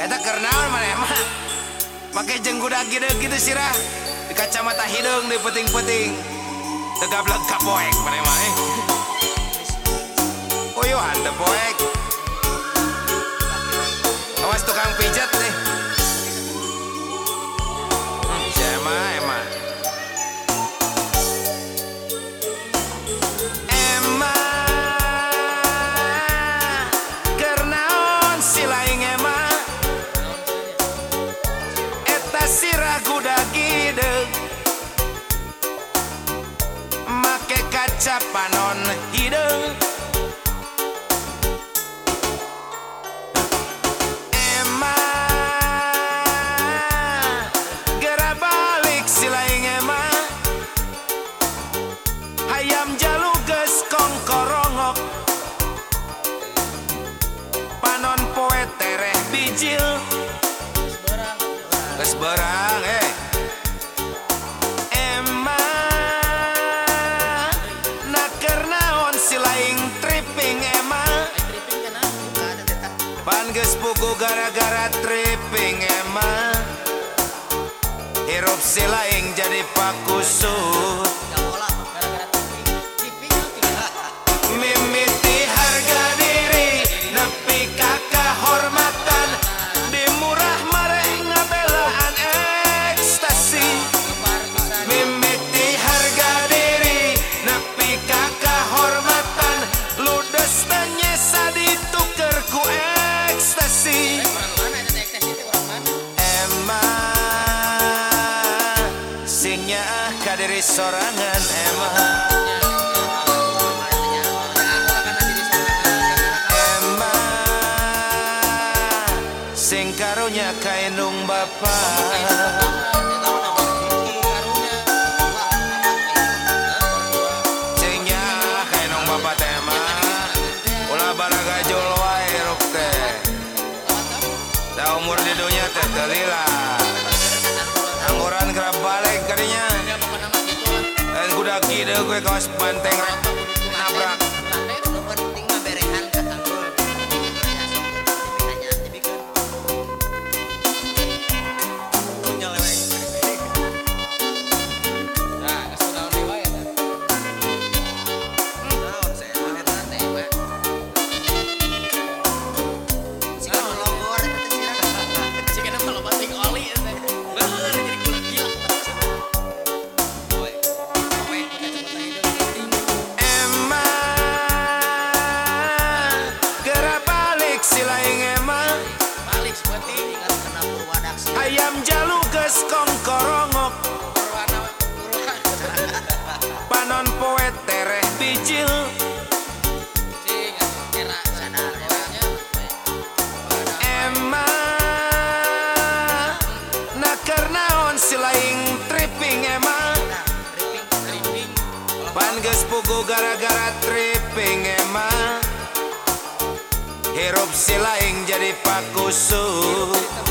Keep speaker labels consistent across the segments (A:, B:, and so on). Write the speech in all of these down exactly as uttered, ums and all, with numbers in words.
A: Eta keur naon maneh mah? Make jenggudak gitu sirah. Di kacamata hidung di peting-peting. Tegableg ka poek maneh mah eh. Uyuhan teu poek. Awas tukang pijat deh. Hmm, siapa emang? Sirah kuda gideg make kaca panon hidung emang gera balik silaing emang hayam jaluges kongkorongok panon poe tereh bijil geus beurang eh emang naker naon si laing tripping emang pan geus pugu gara-gara tripping emang hirup si laing jadi pakusut mimiti harga diri nepi ka kahormatan di murah mareh ngabelaan ekstasi mimiti harga diri nepi ka kahormatan ludes teh nyesa dituker ku ekstasi emang sing nyaah ka diri sorangan emang sing karunya kainung bapa singnya kainung bapa tema ulah baraga jul wae ruk teh da umur di dunya teh teu lila angguran kerap balik kadinya dan kuda kideug we kaos banteng rek nabrak ayam jaluges kongkorongok panon poe tereh bijil emang naker naon si laing tripping emang pan geus pugu gara-gara tripping emang hirup si laing jadi pakusut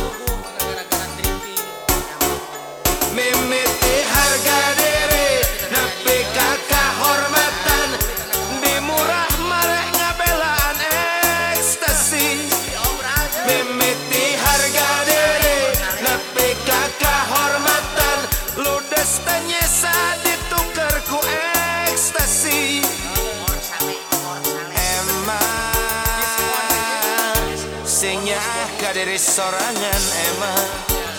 A: mimiti harga diri nepi ka kahormatan di murah mareh ngabelaan ekstasi mimiti harga diri nepi ka kahormatan ludes teh nyesa dituker ku ekstasi emang sing nyaah ka diri sorangan emang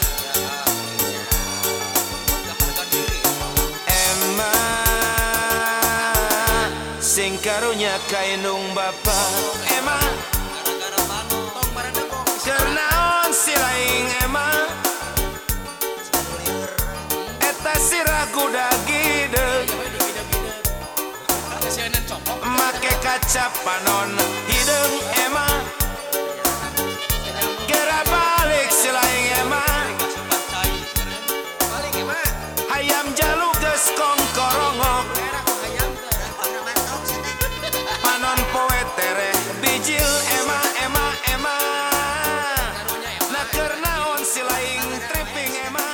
A: sing karunya kainung bapa emang keur naon si laing emang eta sirah kuda gideg make kaca panon hidung emang gera balik si laing emang hayam jaluges kongkorongok panon poe tereh bijil ema ema ema naker naon si laing tripping ema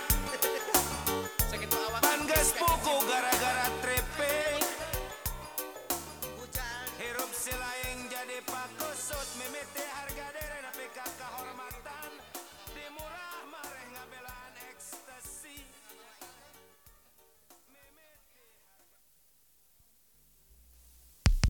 A: pan geus puku gara-gara tripping hirup si laing jadi pakusut mimiti harga